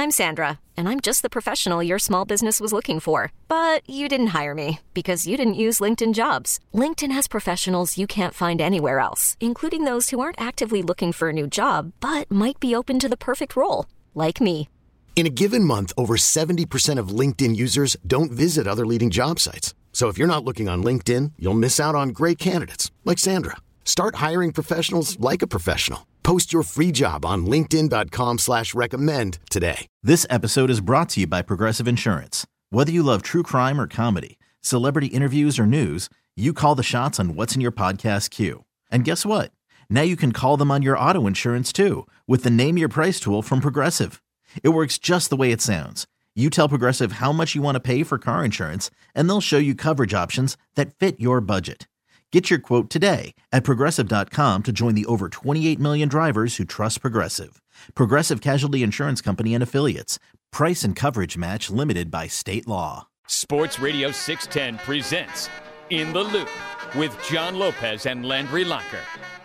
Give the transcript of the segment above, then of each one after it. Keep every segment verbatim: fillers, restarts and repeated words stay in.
I'm Sandra, and I'm just the professional your small business was looking for. But you didn't hire me because you didn't use LinkedIn Jobs. LinkedIn has professionals you can't find anywhere else, including those who aren't actively looking for a new job, but might be open to the perfect role, like me. In a given month, over seventy percent of LinkedIn users don't visit other leading job sites. So if you're not looking on LinkedIn, you'll miss out on great candidates like Sandra. Start hiring professionals like a professional. Post your free job on linkedin.com slash recommend today. This episode is brought to you by Progressive Insurance. Whether you love true crime or comedy, celebrity interviews or news, you call the shots on what's in your podcast queue. And guess what? Now you can call them on your auto insurance too with the Name Your Price tool from Progressive. It works just the way it sounds. You tell Progressive how much you want to pay for car insurance, and they'll show you coverage options that fit your budget. Get your quote today at Progressive dot com to join the over twenty-eight million drivers who trust Progressive. Progressive Casualty Insurance Company and Affiliates. Price and coverage match limited by state law. Sports Radio six ten presents In the Loop with John Lopez and Landry Locker.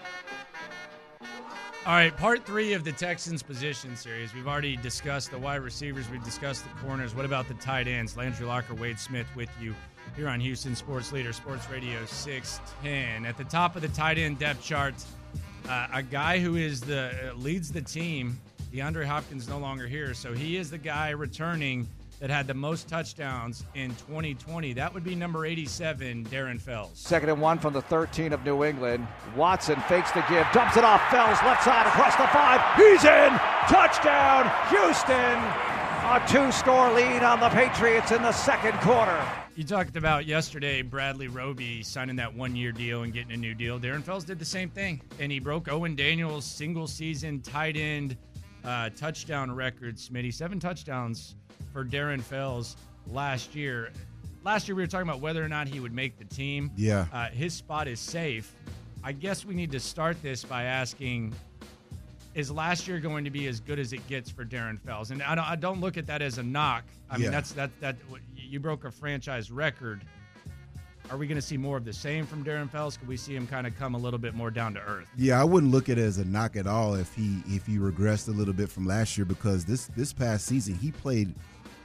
All right, part three of the Texans position series. We've already discussed the wide receivers. We've discussed the corners. What about the tight ends? Landry Locker, Wade Smith with you here on Houston Sports Leader, Sports Radio six ten. At the top of the tight end depth chart, uh, a guy who is the uh, leads the team. DeAndre Hopkins no longer here, so he is the guy returning that had the most touchdowns in twenty twenty. That would be number eighty-seven, Darren Fells. Second and one from the thirteen of New England. Watson fakes the give, dumps it off. Fells left side across the five. He's in. Touchdown, Houston. A two-score lead on the Patriots in the second quarter. You talked about yesterday Bradley Roby signing that one-year deal and getting a new deal. Darren Fells did the same thing, and he broke Owen Daniels' single-season tight end uh, touchdown record. Smitty, seven touchdowns for Darren Fells last year. Last year we were talking about whether or not he would make the team. Yeah. Uh, his spot is safe. I guess we need to start this by asking, is last year going to be as good as it gets for Darren Fells? And I don't, I don't look at that as a knock. I yeah. mean, that's that that you broke a franchise record. Are we going to see more of the same from Darren Fells? Could we see him kind of come a little bit more down to earth? Yeah, I wouldn't look at it as a knock at all if he if he regressed a little bit from last year, because this this past season he played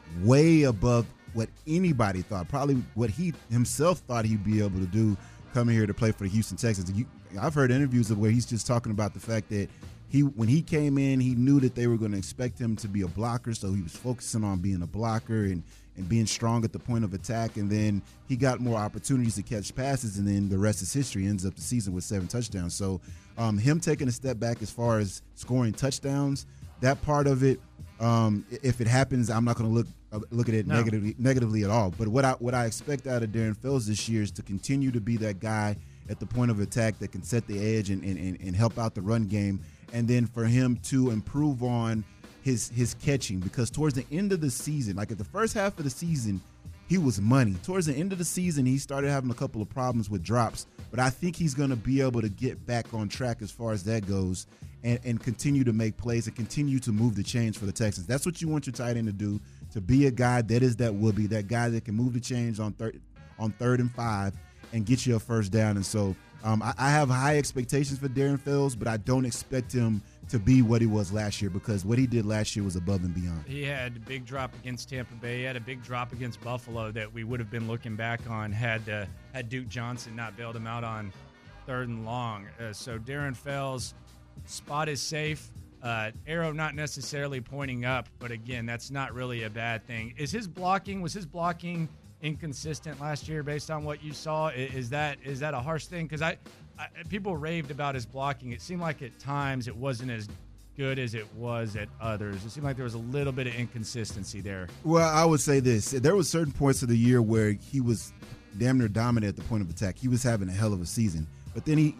way above what anybody thought, probably what he himself thought he'd be able to do coming here to play for the Houston Texans. You, I've heard interviews of where he's just talking about the fact that he when he came in, he knew that they were going to expect him to be a blocker, so he was focusing on being a blocker and, and being strong at the point of attack, and then he got more opportunities to catch passes, and then the rest is history. Ends up the season with seven touchdowns. So um, him taking a step back as far as scoring touchdowns, that part of it, um, if it happens, I'm not going to look uh, look at it no. negatively negatively at all. But what I what I expect out of Darren Fells this year is to continue to be that guy at the point of attack that can set the edge and and, and, and help out the run game, and then for him to improve on his his catching, because towards the end of the season, like at the first half of the season, he was money. Towards the end of the season, he started having a couple of problems with drops, but I think he's going to be able to get back on track as far as that goes, and, and continue to make plays and continue to move the chains for the Texans. That's what you want your tight end to do, to be a guy that is that will be that guy that can move the chains on third on third and five and get you a first down. And so um, I, I have high expectations for Darren Fells, but I don't expect him to be what he was last year, because what he did last year was above and beyond. He had a big drop against Tampa Bay. He had a big drop against Buffalo that we would have been looking back on had uh, had Duke Johnson not bailed him out on third and long. Uh, so Darren Fells, spot is safe. Uh, arrow not necessarily pointing up, but again, that's not really a bad thing. Is his blocking, was his blocking inconsistent last year based on what you saw? Is that is that a harsh thing? Because I, I people raved about his blocking. It seemed like at times it wasn't as good as it was at others. It seemed like there was a little bit of inconsistency there. Well, I would say this. There were certain points of the year where he was damn near dominant at the point of attack. He was having a hell of a season. But then he,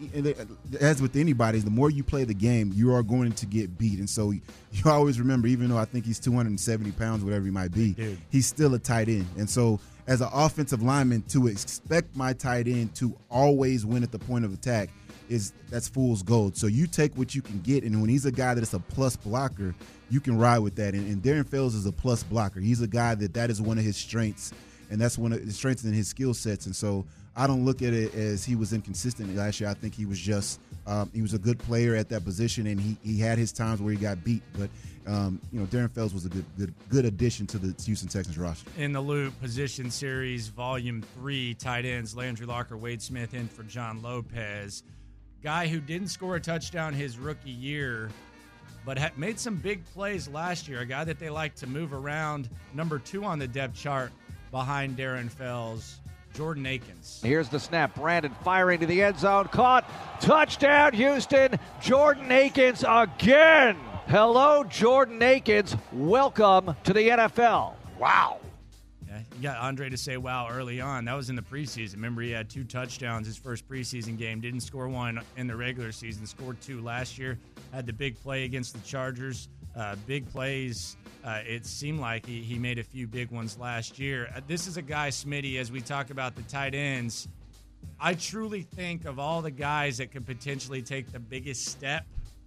as with anybody, the more you play the game, you are going to get beat. And so you always remember, even though I think he's two hundred seventy pounds, whatever he might be, Dude. he's still a tight end. And so as an offensive lineman, to expect my tight end to always win at the point of attack, is that's fool's gold. So you take what you can get, and when he's a guy that is a plus blocker, you can ride with that. And, and Darren Fells is a plus blocker. He's a guy that that is one of his strengths, and that's one of his strengths in his skill sets. And so I don't look at it as he was inconsistent last year. I think he was just Um, he was a good player at that position, and he, he had his times where he got beat. But, um, you know, Darren Fells was a good good good addition to the Houston Texans roster. In the Loop Position Series, Volume three, tight ends, Landry Locker, Wade Smith in for John Lopez. Guy who didn't score a touchdown his rookie year, but had made some big plays last year. A guy that they like to move around. Number two on the depth chart behind Darren Fells, Jordan Akins. Here's the snap. Brandon firing to the end zone. Caught. Touchdown, Houston. Jordan Akins again. Hello, Jordan Akins. Welcome to the N F L. Wow. Yeah, you got Andre to say wow early on. That was in the preseason. Remember, he had two touchdowns his first preseason game. Didn't score one in the regular season. Scored two last year. Had the big play against the Chargers. Uh, big plays. Uh, it seemed like he, he made a few big ones last year. Uh, this is a guy, Smitty, as we talk about the tight ends, I truly think of all the guys that could potentially take the biggest step,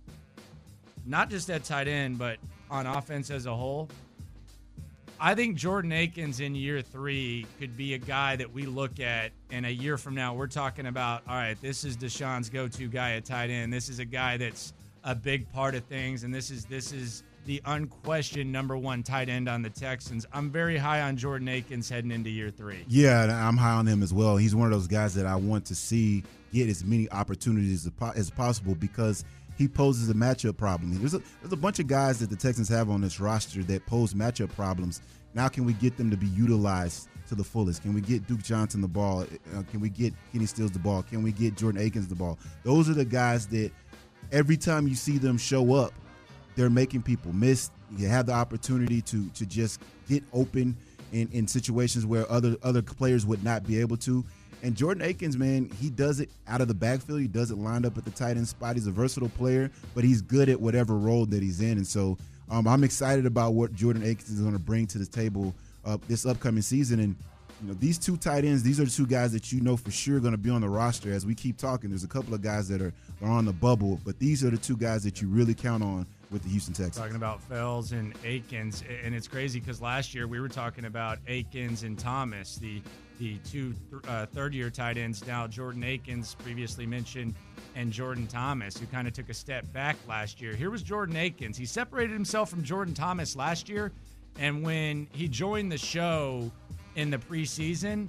not just at tight end, but on offense as a whole, I think Jordan Akins in year three could be a guy that we look at, and a year from now we're talking about, all right, this is Deshaun's go-to guy at tight end. This is a guy that's a big part of things, and this is this is the unquestioned number one tight end on the Texans. I'm very high on Jordan Akins heading into year three. Yeah, and I'm high on him as well. He's one of those guys that I want to see get as many opportunities as possible because he poses a matchup problem. There's a, there's a bunch of guys that the Texans have on this roster that pose matchup problems. Now can we get them to be utilized to the fullest? Can we get Duke Johnson the ball? Uh, can we get Kenny Stills the ball? Can we get Jordan Akins the ball? Those are the guys that every time you see them show up, they're making people miss. You have the opportunity to to just get open in, in situations where other other players would not be able to. And Jordan Akins, man, he does it out of the backfield. He does it lined up at the tight end spot. He's a versatile player, but he's good at whatever role that he's in. And so um, I'm excited about what Jordan Akins is going to bring to the table uh, this upcoming season. And you know, these two tight ends, these are the two guys that you know for sure are going to be on the roster. As we keep talking, there's a couple of guys that are, are on the bubble, but these are the two guys that you really count on with the Houston Texans. Talking about Fells and Akins, and it's crazy because last year we were talking about Akins and Thomas, the the two uh, third-year tight ends. Now Jordan Akins, previously mentioned, and Jordan Thomas, who kind of took a step back last year. Here was Jordan Akins. He separated himself from Jordan Thomas last year, and when he joined the show in the preseason,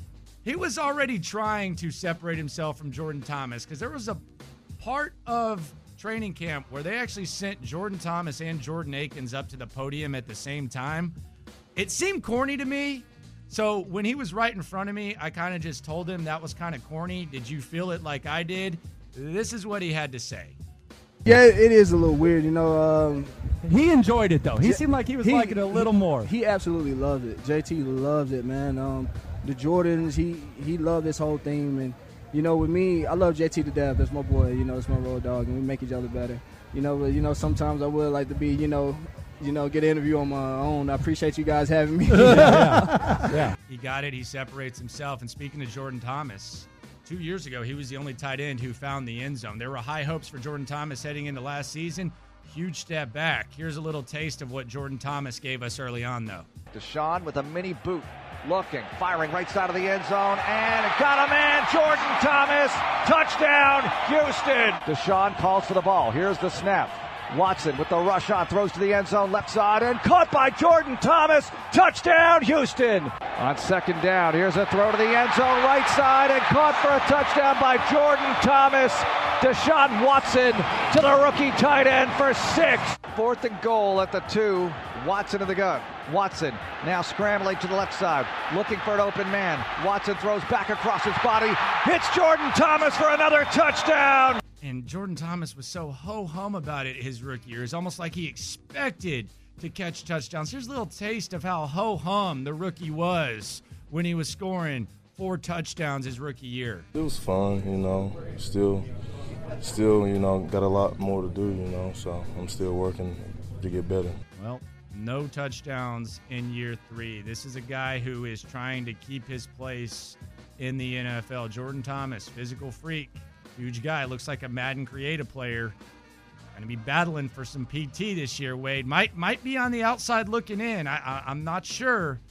he was already trying to separate himself from Jordan Thomas because there was a part of training camp where they actually sent Jordan Thomas and Jordan Akins up to the podium at the same time. It seemed corny to me. So when he was right in front of me, I kind of just told him that was kind of corny. Did you feel it like I did? This is what he had to say. Yeah, it is a little weird, you know. Um, he enjoyed it, though. He seemed like he was he, liking it a little he, more. He absolutely loved it. J T loves it, man. Um, the Jordans, he, he loved this whole thing. And, you know, with me, I love J T to death. That's my boy. You know, it's my road dog, and we make each other better. You know, but, you know, sometimes I would like to be, you know, you know, get an interview on my own. I appreciate you guys having me. yeah, yeah, yeah. He got it. He separates himself. And speaking of Jordan Thomas, two years ago, he was the only tight end who found the end zone. There were high hopes for Jordan Thomas heading into last season. Huge step back. Here's a little taste of what Jordan Thomas gave us early on, though. Deshaun with a mini boot. Looking, firing right side of the end zone, and got a man, Jordan Thomas, touchdown, Houston. Deshaun calls for the ball. Here's the snap. Watson with the rush on, throws to the end zone, left side, and caught by Jordan Thomas, touchdown, Houston. On second down, here's a throw to the end zone, right side, and caught for a touchdown by Jordan Thomas. Deshaun Watson to the rookie tight end for six. Fourth and goal at the two. Watson in the gun. Watson now scrambling to the left side, looking for an open man. Watson throws back across his body, hits Jordan Thomas for another touchdown. And Jordan Thomas was so ho-hum about it his rookie year. It's almost like he expected to catch touchdowns. Here's a little taste of how ho-hum the rookie was when he was scoring four touchdowns his rookie year. It was fun, you know, still, still, you know, got a lot more to do, you know, so I'm still working to get better. Well, no touchdowns in year three. This is a guy who is trying to keep his place in the N F L. Jordan Thomas, physical freak, huge guy, looks like a Madden creative player. Going to be battling for some P T this year, Wade. Might might be on the outside looking in. I, I, I'm not sure.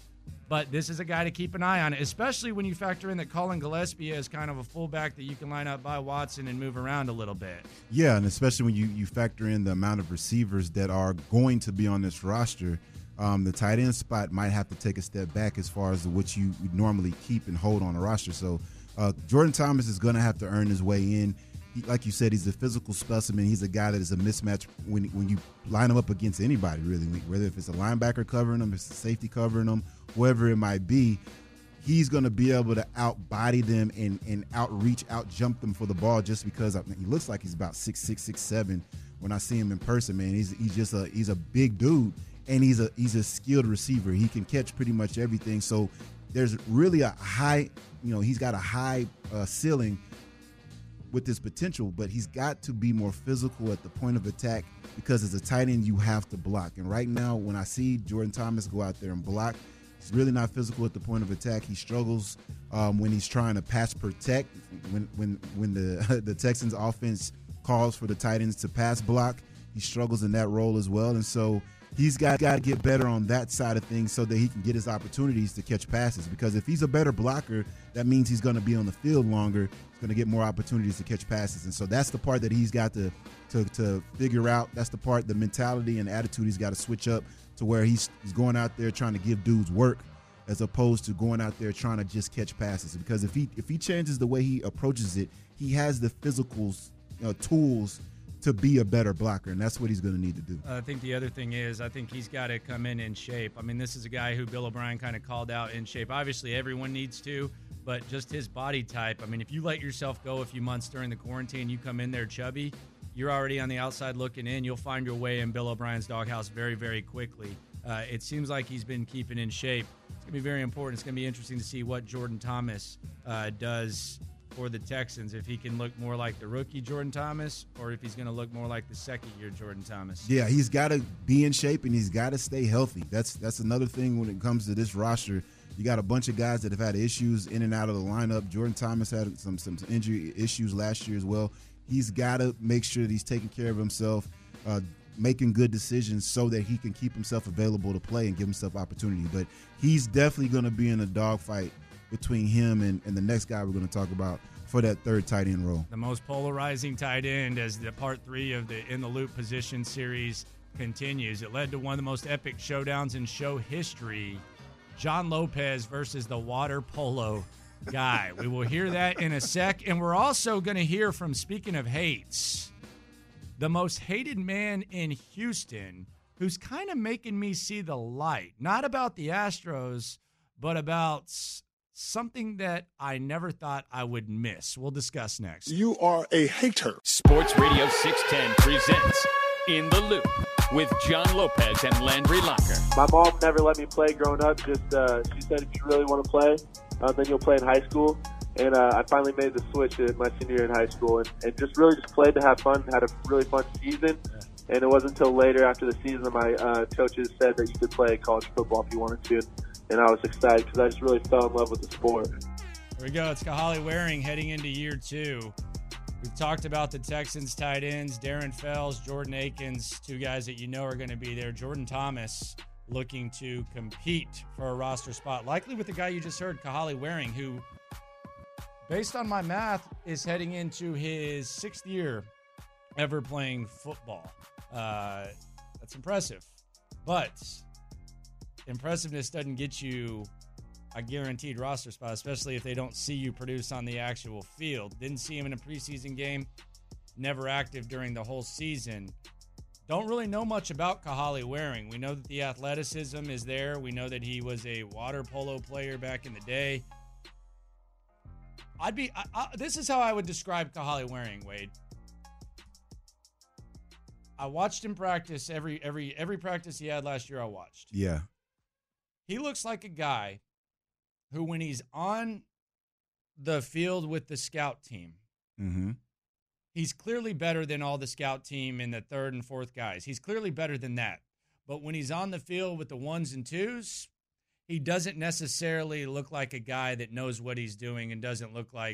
But this is a guy to keep an eye on, especially when you factor in that Colin Gillespie is kind of a fullback that you can line up by Watson and move around a little bit. Yeah, and especially when you, you factor in the amount of receivers that are going to be on this roster, um, the tight end spot might have to take a step back as far as what you would normally keep and hold on a roster. So uh, Jordan Thomas is going to have to earn his way in. He, like you said, he's a physical specimen. He's a guy that is a mismatch when when you line him up against anybody, really, whether if it's a linebacker covering him, if it's a safety covering him, whoever it might be. He's going to be able to outbody them and, and outreach, outjump them for the ball just because I mean, he looks like he's about six six, six seven. When I see him in person, man, he's he's just a he's a big dude, and he's a he's a skilled receiver. He can catch pretty much everything. So there's really a high, you know, he's got a high uh, ceiling with his potential, but he's got to be more physical at the point of attack because as a tight end, you have to block. And right now, when I see Jordan Thomas go out there and block, he's really not physical at the point of attack. He struggles um, when he's trying to pass protect. When when when the the Texans offense calls for the tight ends to pass block, he struggles in that role as well. And so he's got, got to get better on that side of things so that he can get his opportunities to catch passes. Because if he's a better blocker, that means he's going to be on the field longer. He's going to get more opportunities to catch passes. And so that's the part that he's got to, to, to figure out. That's the part, the mentality and attitude he's got to switch up to where he's, he's going out there trying to give dudes work as opposed to going out there trying to just catch passes. Because if he if he changes the way he approaches it, he has the physical you know, tools to be a better blocker, and that's what he's going to need to do. I think the other thing is I think he's got to come in in shape. I mean, this is a guy who Bill O'Brien kind of called out in shape. Obviously, everyone needs to, but just his body type. I mean, if you let yourself go a few months during the quarantine, you come in there chubby, you're already on the outside looking in. You'll find your way in Bill O'Brien's doghouse very, very quickly. Uh, it seems like he's been keeping in shape. It's going to be very important. It's going to be interesting to see what Jordan Thomas uh, does for the Texans, if he can look more like the rookie Jordan Thomas or if he's going to look more like the second-year Jordan Thomas. Yeah, he's got to be in shape and he's got to stay healthy. That's that's another thing when it comes to this roster. You got a bunch of guys that have had issues in and out of the lineup. Jordan Thomas had some, some injury issues last year as well. He's got to make sure that he's taking care of himself, uh, making good decisions so that he can keep himself available to play and give himself opportunity. But he's definitely going to be in a dogfight between him and, and the next guy we're going to talk about for that third tight end role. The most polarizing tight end as the part three of the In the Loop position series continues. It led to one of the most epic showdowns in show history. John Lopez versus the water polo guy. We will hear that in a sec. And we're also going to hear from, speaking of hates, the most hated man in Houston who's kind of making me see the light. Not about the Astros, but about something that I never thought I would miss. We'll discuss next. You are a hater. Sports Radio six ten presents In the Loop with John Lopez and Landry Locker. My mom never let me play growing up. Just uh, she said, if you really want to play, uh, then you'll play in high school. And uh, I finally made the switch at my senior year in high school, and, and just really just played to have fun. Had a really fun season. And it wasn't until later after the season that my uh, coaches said that you could play college football if you wanted to. And I was excited because I just really fell in love with the sport. Here we go. It's Kahale Waring heading into year two. We've talked about the Texans tight ends, Darren Fells, Jordan Akins, two guys that you know are going to be there. Jordan Thomas looking to compete for a roster spot, likely with the guy you just heard, Kahale Waring, who, based on my math, is heading into his sixth year ever playing football. Uh, that's impressive. But impressiveness doesn't get you a guaranteed roster spot, especially if they don't see you produce on the actual field. Didn't see him in a preseason game, never active during the whole season. Don't really know much about Kahale Waring. We know that the athleticism is there. We know that he was a water polo player back in the day. I'd be. I, I, this is how I would describe Kahale Waring, Wade. I watched him practice every every every practice he had last year. I watched. Yeah. He looks like a guy who, when he's on the field with the scout team, mm-hmm. he's clearly better than all the scout team and the third and fourth guys. He's clearly better than that. But when he's on the field with the ones and twos, he doesn't necessarily look like a guy that knows what he's doing and doesn't look like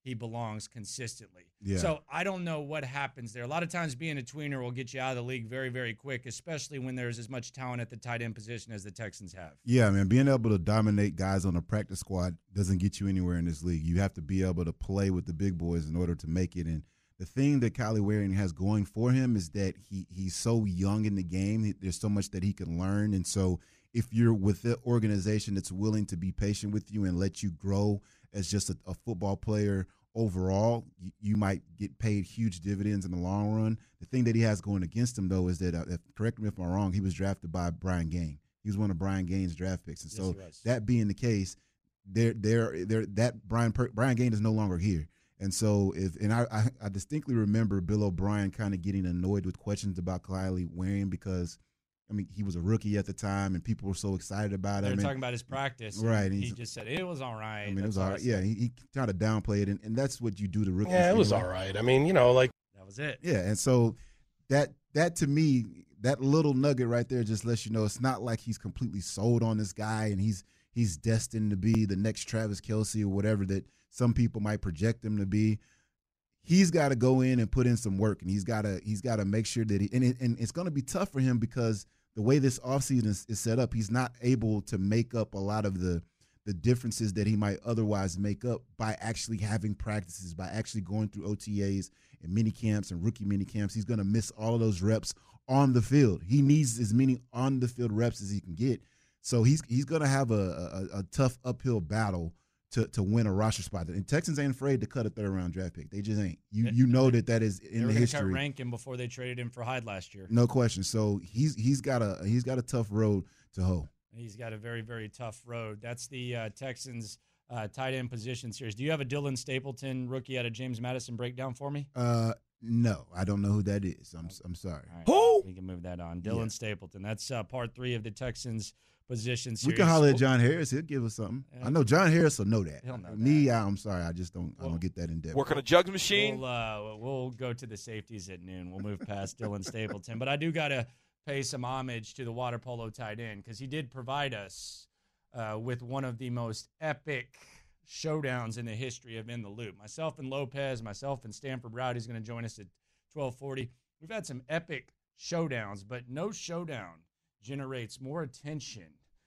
he belongs consistently. Yeah. So I don't know what happens there. A lot of times being a tweener will get you out of the league very, very quick, especially when there's as much talent at the tight end position as the Texans have. Yeah, man, being able to dominate guys on a practice squad doesn't get you anywhere in this league. You have to be able to play with the big boys in order to make it. And the thing that Kylie Waring has going for him is that he he's so young in the game. There's so much that he can learn. And so if you're with an organization that's willing to be patient with you and let you grow as just a, a football player overall, you, you might get paid huge dividends in the long run. The thing that he has going against him, though, is that, uh, if, correct me if I'm wrong, he was drafted by Brian Gaine. He was one of Brian Gaine's draft picks. And so yes, that being the case, they're, they're, they're, that Brian Brian Gaine is no longer here. And so if and I, I, I distinctly remember Bill O'Brien kind of getting annoyed with questions about Kylie Waring because, I mean, he was a rookie at the time, and people were so excited about They're him. talking about his practice. Right. He just said, it was all right. I mean, it That's was all right. Yeah, he, he kind of downplayed it, and, and that's what you do to rookies. Yeah, it was anyway. all right. I mean, you know, like. That was it. Yeah, and so that that to me, that little nugget right there just lets you know it's not like he's completely sold on this guy and he's he's destined to be the next Travis Kelce or whatever that some people might project him to be. He's got to go in and put in some work, and he's got to he's got to make sure that he and, it, and it's going to be tough for him because the way this offseason is, is set up, he's not able to make up a lot of the the differences that he might otherwise make up by actually having practices, by actually going through O T As and mini camps and rookie mini camps. He's going to miss all of those reps on the field. He needs as many on the field reps as he can get. So he's he's going to have a, a, a tough uphill battle to to win a roster spot. And Texans ain't afraid to cut a third round draft pick. They just ain't. You you know that that is in they were the gonna cut history. Rankin before they traded him for Hyde last year. No question. So he's he's got a he's got a tough road to hoe. He's got a very, very tough road. That's the uh, Texans uh, tight end position series. Do you have a Dylan Stapleton rookie out of James Madison breakdown for me? Uh, no, I don't know who that is. I'm I'm sorry. Right, Who? We can move that on. Dylan Yeah. Stapleton. That's uh, part three of the Texans position We series. can holler at John Harris. He'll give us something. Yeah. I know John Harris will know that. He'll know Me, that. I, I'm sorry. I just don't. I don't get that in depth. Work on a jugs machine. We'll, uh, we'll go to the safeties at noon. We'll move past Dylan Stapleton. But I do got to pay some homage to the water polo tight end because he did provide us uh, with one of the most epic showdowns in the history of In the Loop. Myself and Lopez, myself and Stanford Rowdy's going to join us at twelve forty. We've had some epic showdowns, but no showdown generates more attention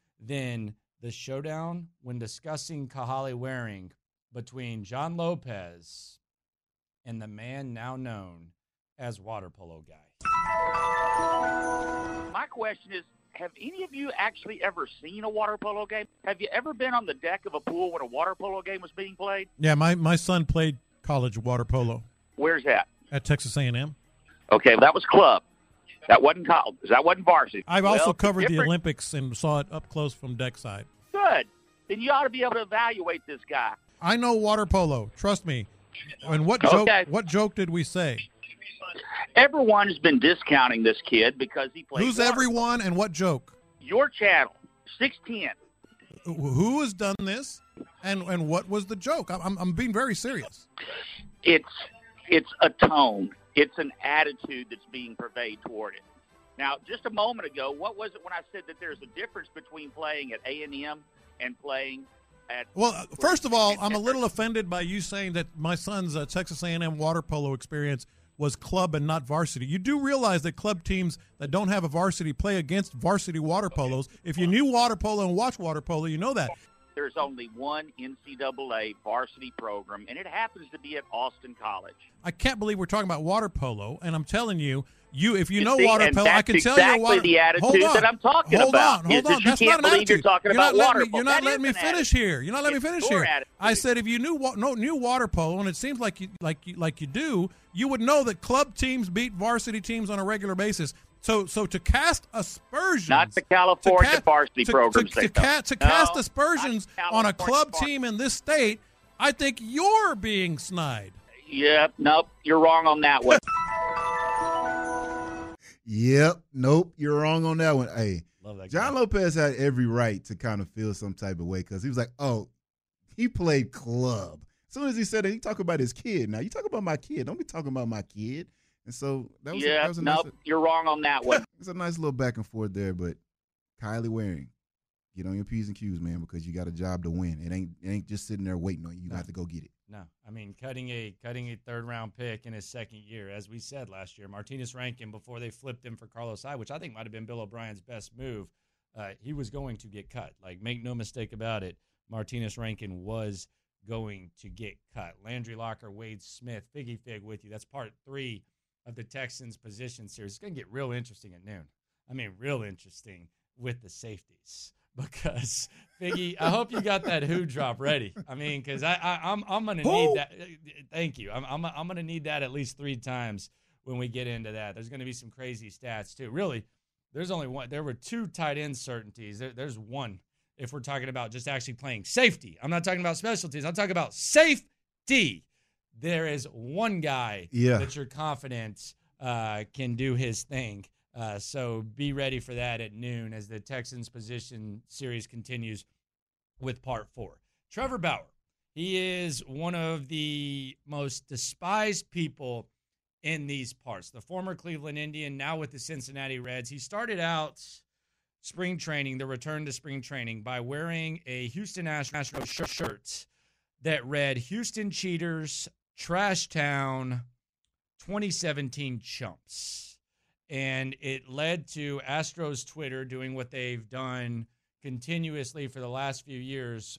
than the showdown when discussing Kahale Waring between John Lopez and the man now known as Water Polo Guy. My question is, have any of you actually ever seen a water polo game? Have you ever been on the deck of a pool when a water polo game was being played? Yeah, my, my son played college water polo. Where's that? At Texas A and M. Okay, well, that was club. That wasn't college. That wasn't varsity. I've well, also covered the different... Olympics and saw it up close from deck side. Good. Then you ought to be able to evaluate this guy. I know water polo. Trust me. And what joke? Okay. What joke did we say? Everyone has been discounting this kid because he plays. Who's water. everyone and what joke? Your channel, six ten. Who has done this, and and what was the joke? I'm I'm being very serious. It's it's a tone. It's an attitude that's being purveyed toward it. Now, just a moment ago, what was it when I said that there's a difference between playing at A and M and playing at? Well, first of all, I'm a little offended by you saying that my son's uh, Texas A and M water polo experience was club and not varsity. You do realize that club teams that don't have a varsity play against varsity water polos. If you knew water polo and watch water polo, you know that. There's only one N C double A varsity program, and it happens to be at Austin College. I can't believe we're talking about water polo, and I'm telling you, you if you, You know see, water and polo, I that's can tell exactly you water. the attitude hold on, that I'm talking hold about, On, is hold that on, you that's can't not an believe you're attitude. talking You're about not letting water me, polo. You're not That letting me is an finish attitude. here. You're not letting me It's finish your here. attitude. I said if you knew wa- no, knew water polo, and it seems like you like you like you do, you would know that club teams beat varsity teams on a regular basis. So, so to cast aspersions, Not the California to ca- varsity to, programs. to, they to, ca- don't. to No, cast not aspersions the on a California club varsity. team in this state, I think you're being snide. Yep, nope, you're wrong on that one. Yep. Nope. You're wrong on that one. Hey, Love that John guy. Lopez had every right to kind of feel some type of way because he was like, oh, he played club. As soon as he said it, he talked about his kid. Now, you talk about my kid. Don't be talking about my kid. And so that was, a, Yeah, that was a nope, nice, you're wrong on that one. it's a nice little back and forth there. But Kylie Waring, get on your P's and Q's, man, because you got a job to win. It ain't it ain't just sitting there waiting on you. You No. got to go get it. No, I mean cutting a cutting a third round pick in his second year, as we said last year. Martinez Rankin, before they flipped him for Carlos Hyde, which I think might have been Bill O'Brien's best move, uh, he was going to get cut. Like, make no mistake about it, Martinez Rankin was going to get cut. Landry Locker, Wade Smith, Figgy Fig with you. That's part three of the Texans position series. It's going to get real interesting at noon. I mean, real interesting with the safeties. Because Figgy, I hope you got that who drop ready. I mean, because I, I I'm I'm gonna need that. Thank you. I'm I'm I'm gonna need that at least three times when we get into that. There's gonna be some crazy stats too. Really, there's only one. There were two tight end certainties. There, there's one if we're talking about just actually playing safety. I'm not talking about specialties. I'm talking about safety. There is one guy yeah. that you're confident uh, can do his thing. Uh, so be ready for that at noon as the Texans position series continues with part four. Trevor Bauer, he is one of the most despised people in these parts. The former Cleveland Indian, now with the Cincinnati Reds. He started out spring training, the return to spring training, by wearing a Houston Astros shirt that read, Houston Cheaters, Trash Town, twenty seventeen Chumps. And it led to Astros Twitter doing what they've done continuously for the last few years,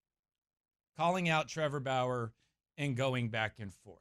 calling out Trevor Bauer and going back and forth.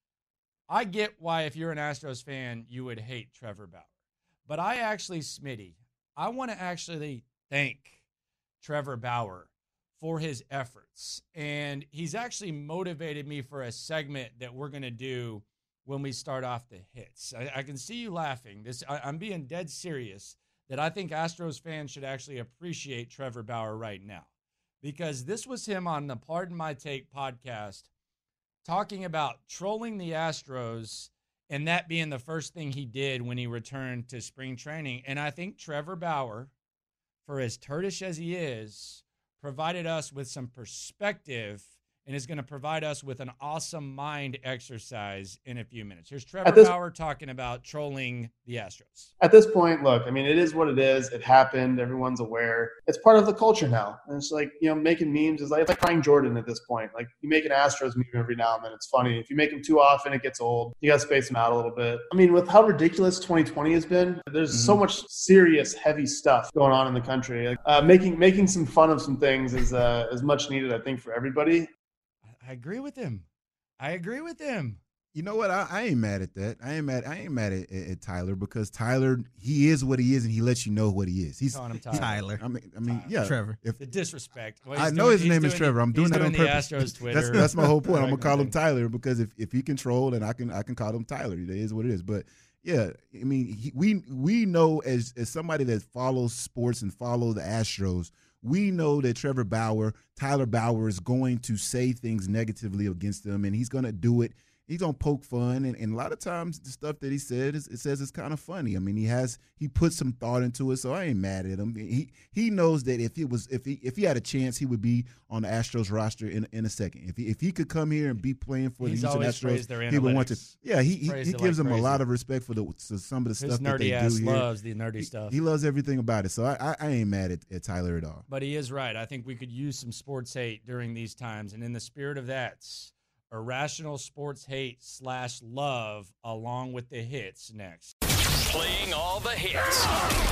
I get why, if you're an Astros fan, you would hate Trevor Bauer. But I actually, Smitty, I want to actually thank Trevor Bauer for his efforts. And he's actually motivated me for a segment that we're going to do when we start off the hits. I, I can see you laughing. This I, I'm being dead serious that I think Astros fans should actually appreciate Trevor Bauer right now, because this was him on the Pardon My Take podcast talking about trolling the Astros, and that being the first thing he did when he returned to spring training. And I think Trevor Bauer, for as turdish as he is, provided us with some perspective and is going to provide us with an awesome mind exercise in a few minutes. Here's Trevor this, Bauer talking about trolling the Astros. At this point, look, I mean, it is what it is. It happened. Everyone's aware. It's part of the culture now. And it's like, you know, making memes is like, it's like crying Jordan at this point. Like, you make an Astros meme every now and then. It's funny. If you make them too often, it gets old. You got to space them out a little bit. I mean, with how ridiculous twenty twenty has been, there's mm-hmm. so much serious, heavy stuff going on in the country. Like, uh, making making some fun of some things is, uh, is much needed, I think, for everybody. I agree with him. I agree with him. You know what? I, I ain't mad at that. I ain't mad. I ain't mad at, at, at Tyler, because Tyler, he is what he is, and he lets you know what he is. He's calling him Tyler. Tyler. I mean, I mean, Tyler. yeah, Trevor. If, the disrespect. Well, I know doing, his name is Trevor. The, I'm doing that doing on the purpose. Astros Twitter. That's, that's my whole point. I'm gonna call him Tyler, because if, if he controlled, and I can I can call him Tyler. It is what it is. But yeah, I mean, he, we we know as as somebody that follows sports and follow the Astros, we know that Trevor Bauer, Tyler Bauer, is going to say things negatively against them, and he's going to do it. He's going to poke fun, and, and a lot of times the stuff that he said, is, it says it's kind of funny. I mean, he has he put some thought into it, so I ain't mad at him. He he knows that if he was if he if he had a chance, he would be on the Astros roster in in a second. If he if he could come here and be playing for He's the Houston Astros, he would want to. Yeah, he he, he gives like them crazy. a lot of respect for the for some of the His stuff that nerdy they ass do here. loves the nerdy he, stuff. He loves everything about it, so I I, I ain't mad at, at Tyler at all. But he is right. I think we could use some sports hate during these times, and in the spirit of that, irrational sports hate slash love along with the hits next. Playing all the hits.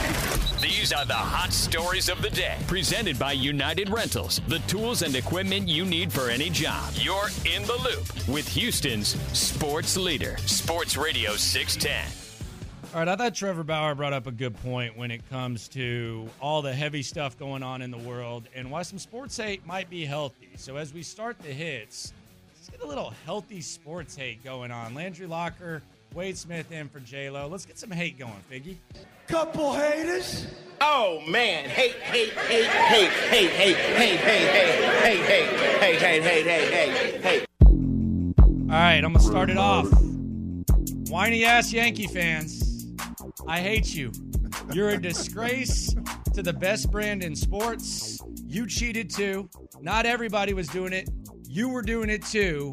These are the hot stories of the day. Presented by United Rentals, the tools and equipment you need for any job. You're in the loop with Houston's sports leader, Sports Radio six ten. All right, I thought Trevor Bauer brought up a good point when it comes to all the heavy stuff going on in the world and why some sports hate might be healthy. So as we start the hits, let's get a little healthy sports hate going on. Landry Locker, Wade Smith in for J-Lo. Let's get some hate going, Figgy. Couple haters. Oh, man. Hate, hate, hate, hate, hate, hate, hate, hate, hate, hate, hate, hate, hate, hate, hate, hate. All right, I'm going to start it off. Whiny-ass Yankee fans, I hate you. You're a disgrace to the best brand in sports. You cheated, too. Not everybody was doing it. You were doing it, too.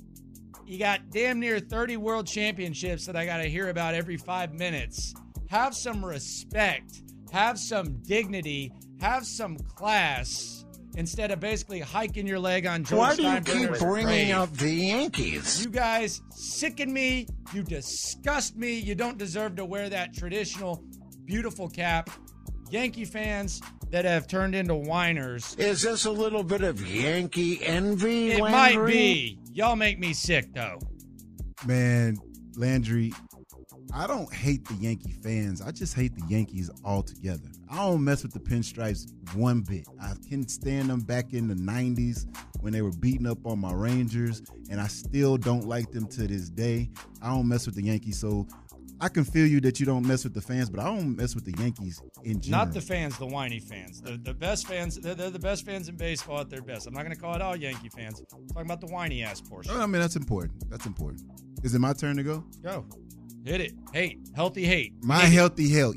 You got damn near thirty world championships that I got to hear about every five minutes. Have some respect have some dignity, have some class, instead of basically hiking your leg on George Why do you Steinbrenner's keep bringing grave. up the Yankees? You guys sicken me. You disgust me. You don't deserve to wear that traditional, beautiful cap. Yankee fans that have turned into whiners. Is this a little bit of Yankee envy, It Landry? might be. Y'all make me sick, though. Man, Landry, I don't hate the Yankee fans. I just hate the Yankees altogether. I don't mess with the pinstripes one bit. I can stand them back in the nineties when they were beating up on my Rangers, and I still don't like them to this day. I don't mess with the Yankees, so I can feel you that you don't mess with the fans, but I don't mess with the Yankees in general. Not the fans, the whiny fans. The the best fans, they're, they're the best fans in baseball at their best. I'm not going to call it all Yankee fans. I'm talking about the whiny ass portion. I mean, that's important. That's important. Is it my turn to go? Go. Hit it. Hate. Healthy hate. My Hate it. healthy hell.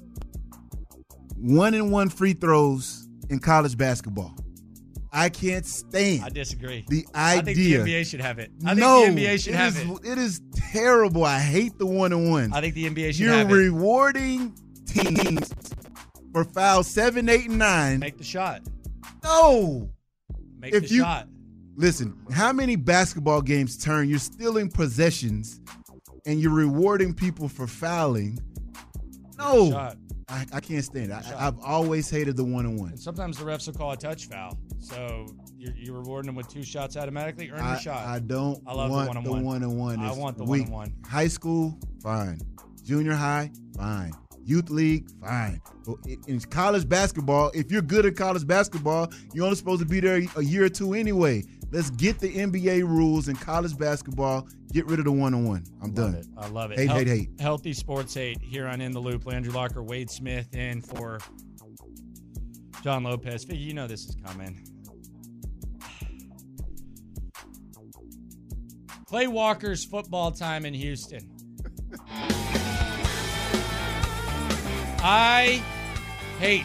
One and one free throws in college basketball. I can't stand. I disagree. The idea. I think the N B A should have it. I think no, the N B A should it have is, it. It is terrible. I hate the one and ones. I think the N B A should You're have it. rewarding teams for fouls seven, eight, and nine. Make the shot. No. Make If the you- shot. Listen, how many basketball games turn? You're stealing possessions, and you're rewarding people for fouling. No. Shot. I, I can't stand it. I, Shot. I've always hated the one and one. And sometimes the refs will call a touch foul. So you're, you're rewarding them with two shots automatically. Earn I, your shot. I don't I love want the the one-on-one. one and one. I It's want the weak. one-on-one. High school, fine. Junior high, fine. Youth league, fine. But in- in college basketball, if you're good at college basketball, you're only supposed to be there a year or two anyway. Let's get the N B A rules in college basketball. Get rid of the one-on-one. I'm Love done. it. I love it. Hate, Health- hate, hate. Healthy sports hate here on In the Loop. Landry Locker, Wade Smith in for John Lopez. Figgy, you know this is coming. Clay Walker's football time in Houston. I hate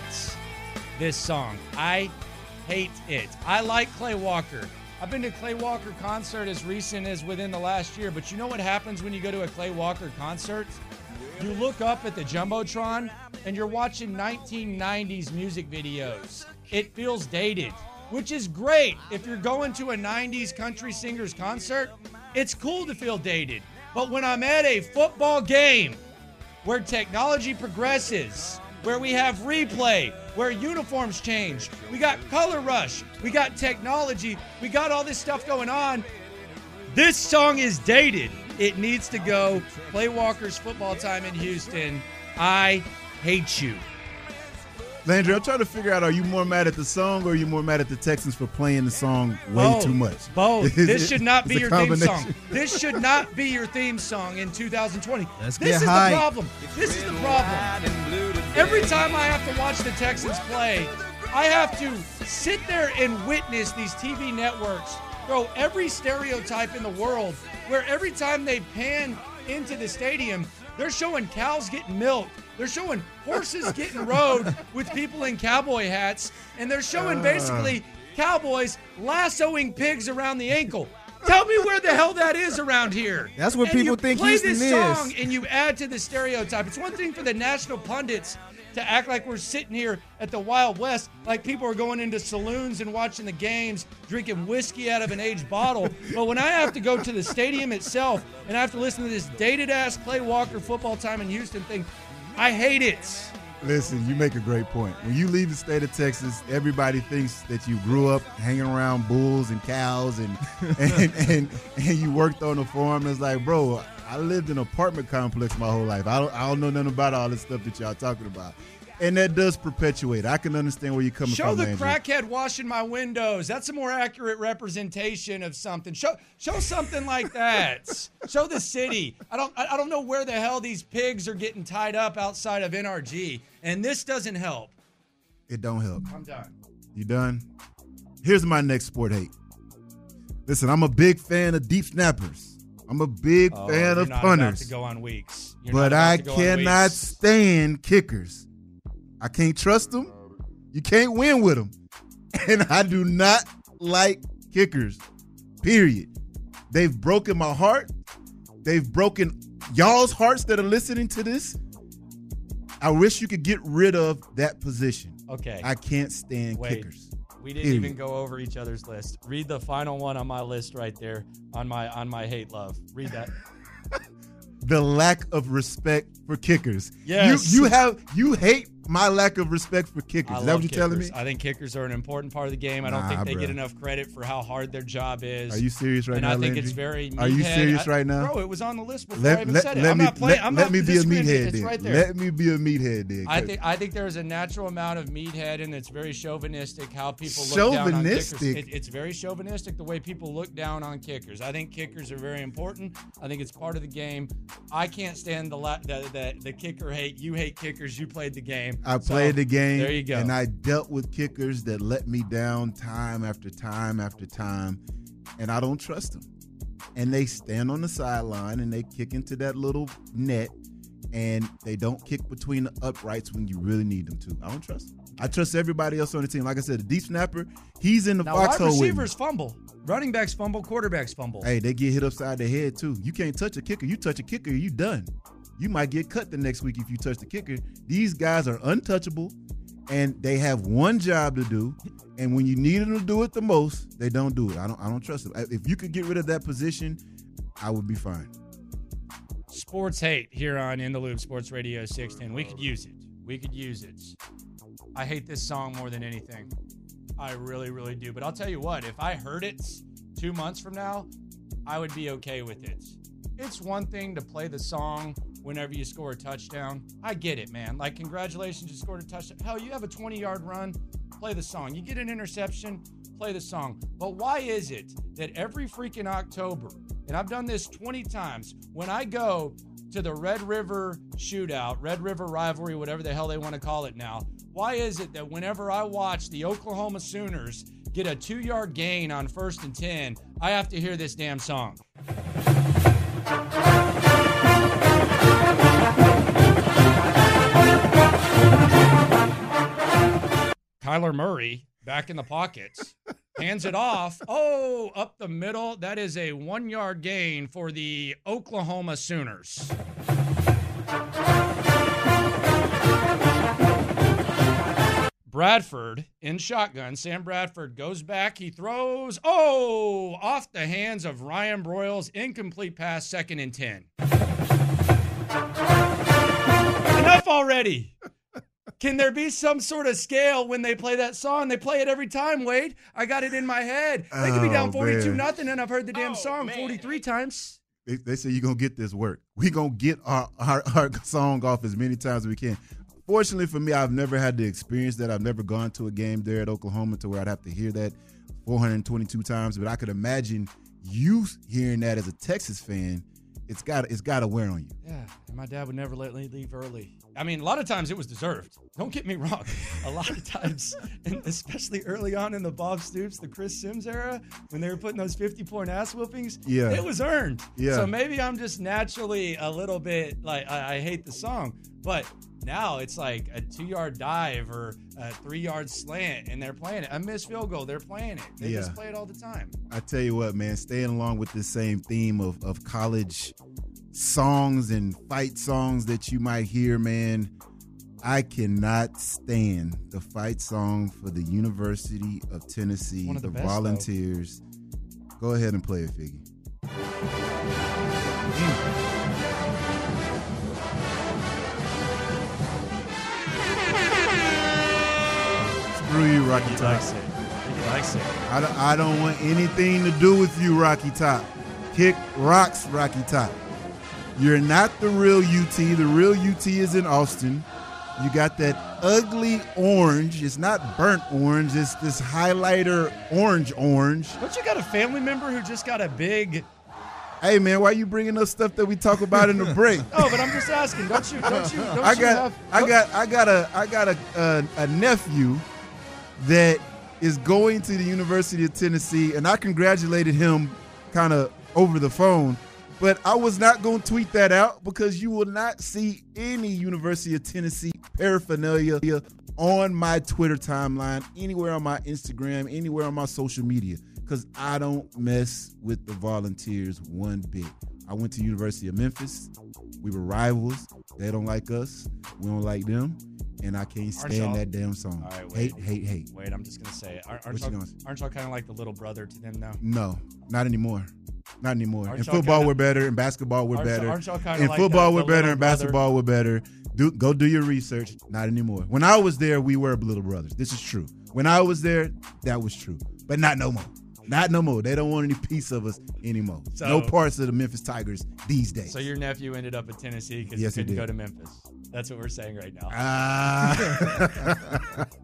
this song. I hate it. I like Clay Walker. I've been to a Clay Walker concert as recent as within the last year, but you know what happens when you go to a Clay Walker concert? You look up at the Jumbotron and you're watching nineteen nineties music videos. It feels dated, which is great. If you're going to a nineties country singers concert, it's cool to feel dated. But when I'm at a football game where technology progresses, where we have replay, where uniforms change, we got color rush, we got technology, we got all this stuff going on, this song is dated. It needs to go. Clay Walker's football time in Houston. I hate you. Landry, I'm trying to figure out, are you more mad at the song or are you more mad at the Texans for playing the song way Both. too much? Both. Is This it- should not it's be a your theme song. combination. This should not be your theme song in two thousand twenty. Let's this get is hype. the problem. This is the problem. Every time I have to watch the Texans play, I have to sit there and witness these T V networks throw every stereotype in the world, where every time they pan into the stadium, they're showing cows getting milked. They're showing horses getting rode with people in cowboy hats, and they're showing Uh. basically cowboys lassoing pigs around the ankle. Tell me where the hell that is around here. That's what And people you think play Houston this is. song and you add to the stereotype. It's one thing for the national pundits to act like we're sitting here at the Wild West, like people are going into saloons and watching the games, drinking whiskey out of an aged bottle. But when I have to go to the stadium itself and I have to listen to this dated-ass Clay Walker football time in Houston thing, I hate it. Listen, you make a great point. When you leave the state of Texas, everybody thinks that you grew up hanging around bulls and cows and and, and, and you worked on a farm. It's like, bro, I lived in an apartment complex my whole life. I don't, I don't know nothing about all this stuff that y'all talking about. And that does perpetuate. I can understand where you're coming Show from, the Landry. crackhead washing my windows. That's a more accurate representation of something. Show show something like that. Show the city. I don't I I don't know where the hell these pigs are getting tied up outside of N R G, and this doesn't help. It don't help. I'm done. You done? Here's my next sport hate. Listen, I'm a big fan of deep snappers. I'm a big Oh, fan you're of not punters. about to go on weeks. You're But not about I to go on cannot weeks. stand kickers. I can't trust them. You can't win with them. And I do not like kickers, period. They've broken my heart. They've broken y'all's hearts that are listening to this. I wish you could get rid of that position. Okay. I can't stand Wait. kickers. We didn't Period. even go over each other's list. Read the final one on my list right there on my on my hate love. Read that. The lack of respect for kickers. Yes. You you have you hate my lack of respect for kickers. I Is that love what you're telling me? kickers. I think kickers are an important part of the game. I don't Nah, think they bro. get enough credit for how hard their job is. Are you serious right and now, I think Landry? it's very Are you meathead. serious I- right now? Bro, it was on the list before Let, I even let, said it. let I'm me, not playing. let, I'm let not me be a disagreeing. meathead It's then. right there. Let me be a meathead then. I think I think there is a natural amount of meathead, and it's very chauvinistic how people look down on kickers. Chauvinistic? It, it's very chauvinistic the way people look down on kickers. I think kickers are very important. I think it's part of the game. I can't stand the la- the, the, the kicker hate. You hate kickers. You played the game. I So, played the game. There you go. And I dealt with kickers that let me down time after time after time, and I don't trust them. And they stand on the sideline and they kick into that little net, and they don't kick between the uprights when you really need them to. I don't trust them. I trust everybody else on the team. Like I said, the deep snapper, he's in the now, wide foxhole with me. receivers fumble. Running backs fumble. Quarterbacks fumble. Hey, they get hit upside the head too. You can't touch a kicker. You touch a kicker, you done. You might get cut the next week if you touch the kicker. These guys are untouchable, and they have one job to do. And when you need them to do it the most, they don't do it. I don't. I don't trust them. If you could get rid of that position, I would be fine. Sports hate here on In the Loop Sports Radio six ten. We could use it. We could use it. I hate this song more than anything. I really, really do. But I'll tell you what, if I heard it two months from now, I would be okay with it. It's one thing to play the song whenever you score a touchdown. I get it, man. Like, congratulations, you scored a touchdown. Hell, you have a twenty-yard run, play the song. You get an interception, play the song. But why is it that every freaking October, and I've done this twenty times, when I go to the Red River Shootout, Red River Rivalry, whatever the hell they want to call it now, why is it that whenever I watch the Oklahoma Sooners get a two-yard gain on first and ten, I have to hear this damn song? Kyler Murray back in the pockets, hands it off. Oh, up the middle. That is a one-yard gain for the Oklahoma Sooners. Bradford in shotgun. Sam Bradford goes back. He throws. Oh, off the hands of Ryan Broyles. Incomplete pass, second and ten. Enough already. Can there be some sort of scale when they play that song? They play it every time, Wade. I got it in my head. They could be down Oh, forty-two man. nothing, and I've heard the damn song forty-three times. They, they say you're going to get this work. We're going to get our, our, our song off as many times as we can. Fortunately for me, I've never had the experience that. I've never gone to a game there at Oklahoma to where I'd have to hear that four hundred twenty-two times. But I could imagine you hearing that as a Texas fan. It's got it's got to wear on you. Yeah, and my dad would never let me leave early. I mean, a lot of times it was deserved. Don't get me wrong. A lot of times, and especially early on in the Bob Stoops, the Chris Sims era, when they were putting those fifty-point ass whoopings, Yeah. it was earned. Yeah. So maybe I'm just naturally a little bit like, I, I hate the song. But now it's like a two-yard dive or a three-yard slant, and they're playing it. A missed field goal, they're playing it. They Yeah. just play it all the time. I tell you what, man, staying along with this same theme of, of college songs and fight songs that you might hear, man, I cannot stand the fight song for the University of Tennessee, One of the the best, Volunteers. Go ahead and play it, Figgy. Screw you, Rocky He Top. likes it. He likes it. I don't, I don't want anything to do with you, Rocky Top. Kick rocks, Rocky Top. You're not the real U T. The real U T is in Austin. You got that ugly orange. It's not burnt orange. It's this highlighter orange orange. Don't you got a family member who just got a big... Hey, man, why you bringing up stuff that we talk about in the break? Oh, but I'm just asking. Don't you? Don't you? Don't I you got, have? I got, I got a, I got a, a, a nephew that is going to the University of Tennessee, and I congratulated him kind of over the phone. But I was not going to tweet that out because you will not see any University of Tennessee paraphernalia on my Twitter timeline, anywhere on my Instagram, anywhere on my social media, because I don't mess with the Volunteers one bit. I went to University of Memphis. We were rivals. They don't like us. We don't like them. And I can't stand that damn song. All right, wait. Hate, hate, hate. Wait, I'm just going to say it. Aren't, aren't, What you y'all, gonna- aren't y'all kind of like the little brother to them now? No, not anymore. Not anymore. Aren't In y'all football, kinda- we're better. In basketball, we're Aren't y'all- better. aren't y'all kinda In like football, the- we're the better. little In brother? basketball, we're better. Do, go do your research. Not anymore. When I was there, we were little brothers. This is true. When I was there, that was true. But not no more. Not no more. They don't want any piece of us anymore. So- no parts of the Memphis Tigers these days. So your nephew ended up in Tennessee because Yes, he he couldn't did. go to Memphis. That's what we're saying right now. Ah.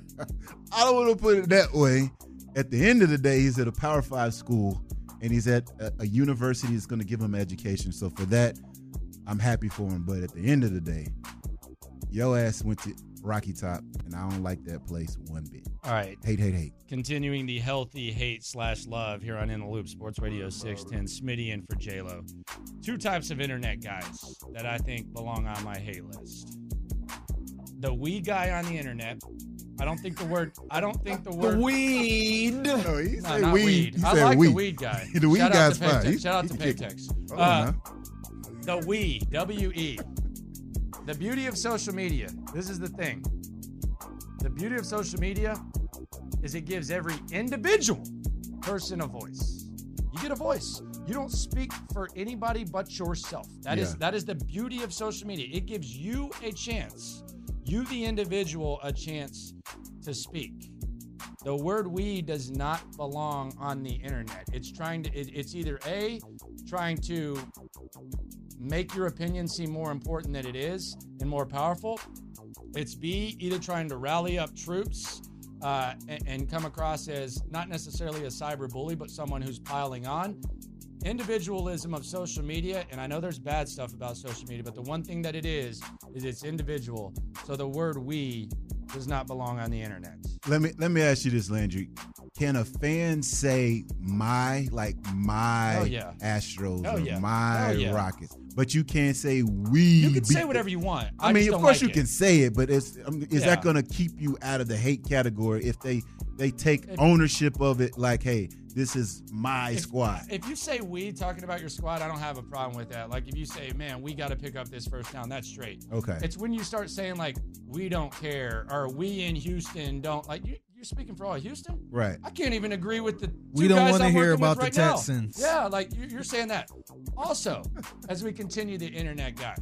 I don't want to put it that way. At the end of the day, he's at a Power Five school, and he's at a, a university that's going to give him education. So for that, I'm happy for him. But at the end of the day, your ass went to Rocky Top, and I don't like that place one bit. All right. Hate, hate, hate. Continuing the healthy hate slash love here on In the Loop, Sports Radio six ten, Smitty in for J-Lo. Two types of internet guys that I think belong on my hate list. The weed guy on the internet. I don't think the word, I don't think the word. weed. No, he No, said not weed. weed. He I said like weed. the weed guy. The weed Shout guy's out to fine. Paytex. He- Shout out he to can kick- Paytex. Hold Uh, on now. The we, W E. The beauty of social media. This is the thing. The beauty of social media is it gives every individual person a voice. You get a voice. You don't speak for anybody but yourself. That is Yeah. that is the beauty of social media. It gives you a chance, you the individual, a chance to speak. The word we does not belong on the internet. It's trying to, it, it's either A, trying to make your opinion seem more important than it is and more powerful. It's B, either trying to rally up troops uh, and, and come across as not necessarily a cyber bully, but someone who's piling on. Individualism of social media, and I know there's bad stuff about social media, but the one thing that it is, is it's individual. So the word we does not belong on the internet. Let me let me ask you this, Landry. Can a fan say my like my Oh, yeah. Astros Oh, or yeah. my Oh, yeah. Rockets, but you can't say we? You can beat say the- whatever you want. I, I mean, just of don't course like you it. can say it, but is um, is Yeah. that going to keep you out of the hate category if they they take If- ownership of it? Like, hey, this is my squad. If you say we talking about your squad, I don't have a problem with that. Like if you say, man, we got to pick up this first down, that's straight. Okay. It's when you start saying like we don't care or we in Houston don't like you. You're speaking for all of Houston, Right. I can't even agree with the two We don't guys wanna I'm hear working about with the right now. Texans. Yeah, like you- you're saying that. Also, as we continue the internet guy,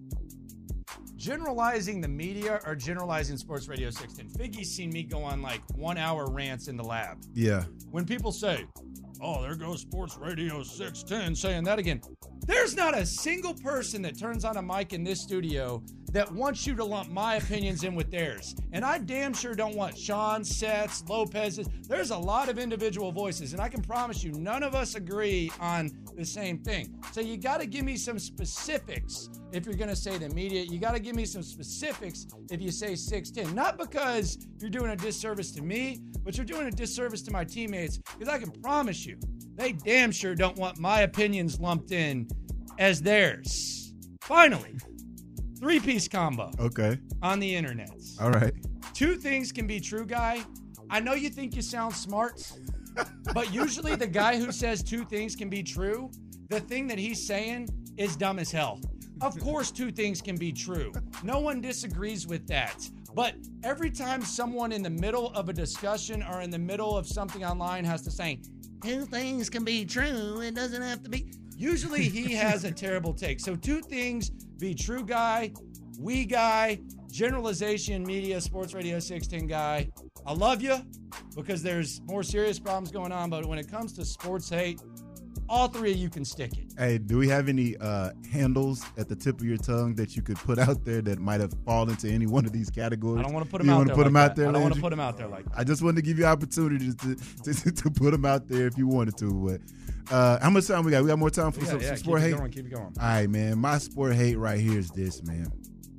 generalizing the media or generalizing Sports Radio six ten. Figgy's seen me go on like one hour rants in the lab. Yeah. When people say, oh, there goes Sports Radio six ten saying that again. There's not a single person that turns on a mic in this studio that wants you to lump my opinions in with theirs. And I damn sure don't want Sean, Seth's, Lopez's. There's a lot of individual voices, and I can promise you none of us agree on the same thing. So you got to give me some specifics if you're going to say the media. You got to give me some specifics if you say six ten. Not because you're doing a disservice to me, but you're doing a disservice to my teammates, because I can promise you they damn sure don't want my opinions lumped in as theirs. Finally, three-piece combo Okay. on the internet. All right. Two things can be true, guy. I know you think you sound smart, but usually the guy who says two things can be true, the thing that he's saying is dumb as hell. Of course, two things can be true. No one disagrees with that. But every time someone in the middle of a discussion or in the middle of something online has to say, two things can be true, it doesn't have to be. Usually he has a terrible take. So two things, be true guy, we guy, generalization media, Sports Radio six ten guy. I love you because there's more serious problems going on, but when it comes to sports hate, all three of you can stick it. Hey, do we have any uh, handles at the tip of your tongue that you could put out there that might have fallen into any one of these categories? I don't want to put them you out wanna there. put like them out that. there, I don't want to Landry? put them out there like that. I just wanted to give you opportunity to to, to put them out there if you wanted to. But uh, how much time we got? We got more time for Yeah, some, yeah, some keep sport it hate? going, keep it going. All right, man. My sport hate right here is this, man.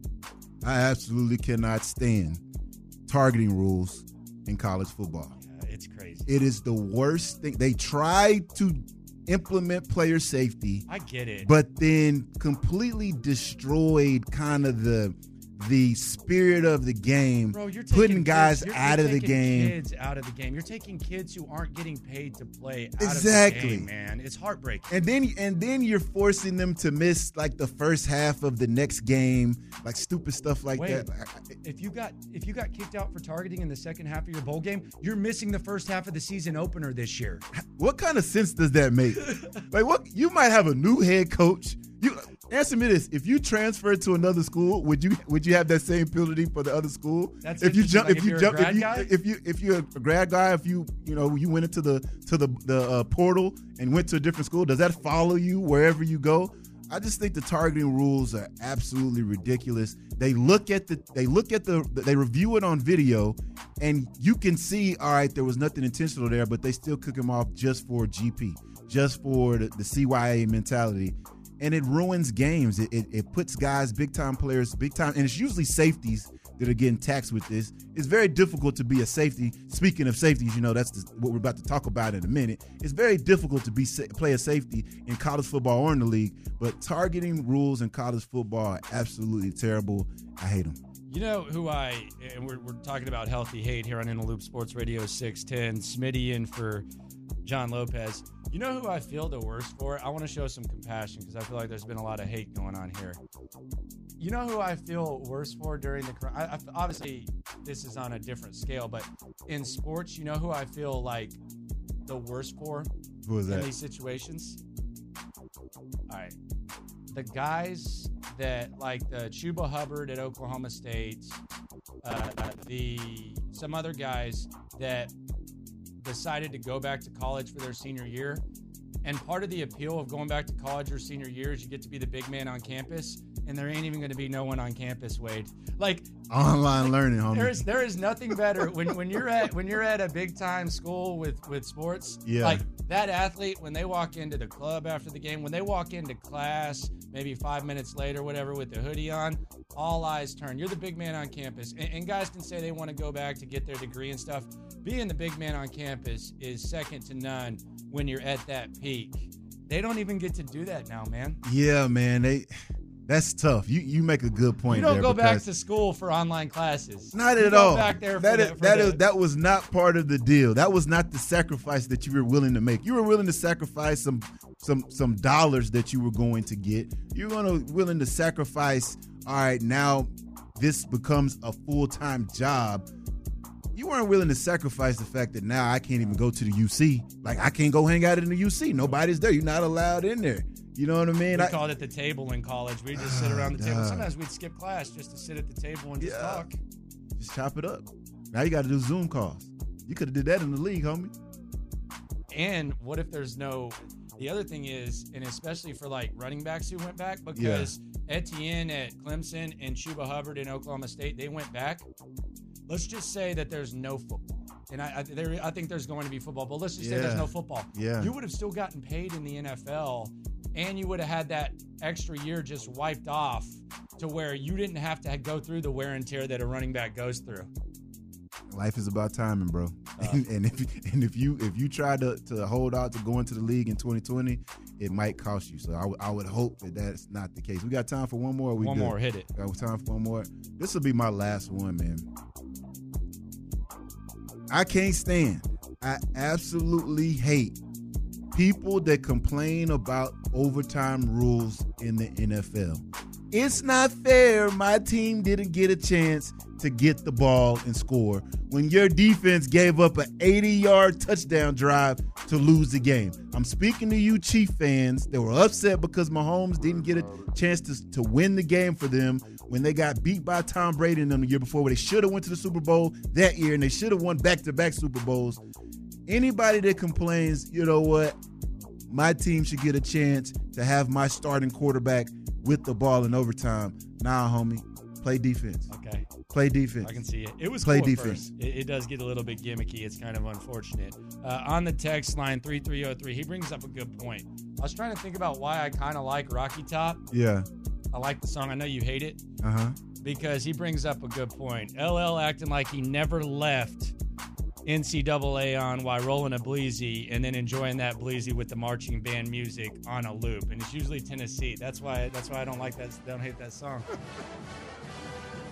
I absolutely cannot stand targeting rules in college football. Yeah, it's crazy. It is the worst thing. They tried to implement player safety. I get it. But then completely destroyed kind of the the spirit of the game, Bro, you're putting taking guys kids, you're, out you're of the taking game. Kids out of the game. You're taking kids who aren't getting paid to play out Exactly. of the game, man. It's heartbreaking. And then and then you're forcing them to miss like the first half of the next game, like stupid stuff like Wait, that. if you got if you got kicked out for targeting in the second half of your bowl game, you're missing the first half of the season opener this year. What kind of sense does that make? Like, what? You might have a new head coach. You answer me this: if you transfer to another school, would you would you have that same penalty for the other school? That's if you interesting. jump, Like if if you you're a jump, if grad you guy? if you if you're a grad guy, if you you know you went into the to the the uh, portal and went to a different school, does that follow you wherever you go? I just think the targeting rules are absolutely ridiculous. They look at the they look at the they review it on video, and you can see, all right, there was nothing intentional there, but they still cook him off just for G P, just for the, the C Y A mentality. And it ruins games. It, it, it puts guys, big-time players, big-time, and it's usually safeties that are getting taxed with this. It's very difficult to be a safety. Speaking of safeties, you know, that's the, what we're about to talk about in a minute. It's very difficult to be play a safety in college football or in the league, but targeting rules in college football are absolutely terrible. I hate them. You know who I, and we're, we're talking about healthy hate here on In the Loop Sports Radio six ten, Smitty in for John Lopez. You know who I feel the worst for? I want to show some compassion because I feel like there's been a lot of hate going on here. You know who I feel worse for during the – I, I, obviously, this is on a different scale, but in sports, you know who I feel like the worst for Who is in that? these situations? All right. The guys that, like the Chuba Hubbard at Oklahoma State, uh, the some other guys that decided to go back to college for their senior year. And part of the appeal of going back to college or senior year is you get to be the big man on campus, and there ain't even going to be no one on campus, Wade. Like Online learning, homie. there is there is nothing better when, when you're at when you're at a big time school with, with sports. Yeah. Like that athlete, when they walk into the club after the game, when they walk into class, maybe five minutes later, whatever, with the hoodie on, all eyes turn. You're the big man on campus, and, and guys can say they want to go back to get their degree and stuff. Being the big man on campus is second to none when you're at that peak. They don't even get to do that now, man. Yeah, man. They that's tough. You you make a good point. You don't there go back because- to school for online classes. Not You at go all. Back there for that the, is, for that the- is that was not part of the deal. That was not the sacrifice that you were willing to make. You were willing to sacrifice some some some dollars that you were going to get. You were going to willing to sacrifice. All right, now this becomes a full time job. You weren't willing to sacrifice the fact that now I can't even go to the U C. Like I can't go hang out in the U C. Nobody's there. You're not allowed in there. You know what I mean? We I, called it the table in college. We just sit around the table. dog. Sometimes we'd skip class just to sit at the table and just Yeah. talk. just chop it up. Now you got to do Zoom calls. You could have did that in the league, homie. And what if there's no? The other thing is, and especially for like running backs who went back, because Etienne at Clemson and Chuba Hubbard in Oklahoma State, they went back. Let's just say that there's no football, and I I, there, I think there's going to be football, but let's just say there's Yeah. no football. Yeah. You would have still gotten paid in the N F L, and you would have had that extra year just wiped off to where you didn't have to go through the wear and tear that a running back goes through. Life is about timing, bro. And, and if and if you if you try to, to hold out to go into the league in twenty twenty, it might cost you. So I, w- I would hope that that's not the case. We got time for one more. Or we One good? more, hit it. Got time for one more. This will be my last one, man. I can't stand. I absolutely hate people that complain about overtime rules in the N F L. It's not fair my team didn't get a chance to get the ball and score when your defense gave up an eighty-yard touchdown drive to lose the game. I'm speaking to you Chief fans that were upset because Mahomes didn't get a chance to, to win the game for them when they got beat by Tom Brady in them the year before, where they should have went to the Super Bowl that year and they should have won back-to-back Super Bowls. Anybody that complains, you know what, my team should get a chance to have my starting quarterback with the ball in overtime. Nah, homie, play defense. Okay. Play defense. I can see it. It was play cool at defense. first. It, it does get a little bit gimmicky. It's kind of unfortunate. Uh, on the text line three three oh three, he brings up a good point. I was trying to think about why I kind of like Rocky Top. Yeah. I like the song. I know you hate it. Uh huh. Because he brings up a good point. L L acting like he never left N C double A on while rolling a bleezy and then enjoying that bleezy with the marching band music on a loop. And it's usually Tennessee. That's why that's why I don't like that. Don't hate that song.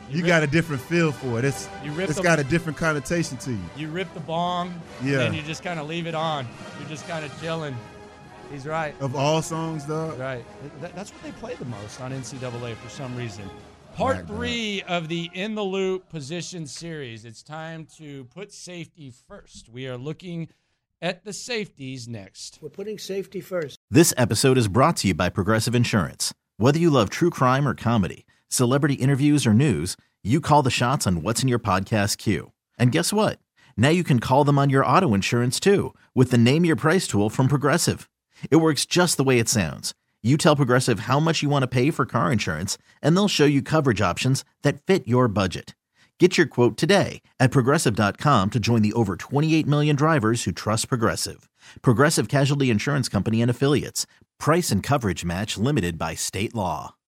you, you got a different feel for it. It's you rip it's the, got a different connotation to you. You rip the bong, yeah. and then you just kind of leave it on. You're just kind of chilling. He's right. Of all songs, though? Right. That, that's what they play the most on N C double A for some reason. Part right, three right. of the In the Loop position series. It's time to put safety first. We are looking at the safeties next. We're putting safety first. This episode is brought to you by Progressive Insurance. Whether you love true crime or comedy, celebrity interviews or news, you call the shots on what's in your podcast queue. And guess what? Now you can call them on your auto insurance too with the Name Your Price tool from Progressive. It works just the way it sounds. You tell Progressive how much you want to pay for car insurance, and they'll show you coverage options that fit your budget. Get your quote today at Progressive dot com to join the over twenty-eight million drivers who trust Progressive. Progressive Casualty Insurance Company and Affiliates. Price and coverage match limited by state law.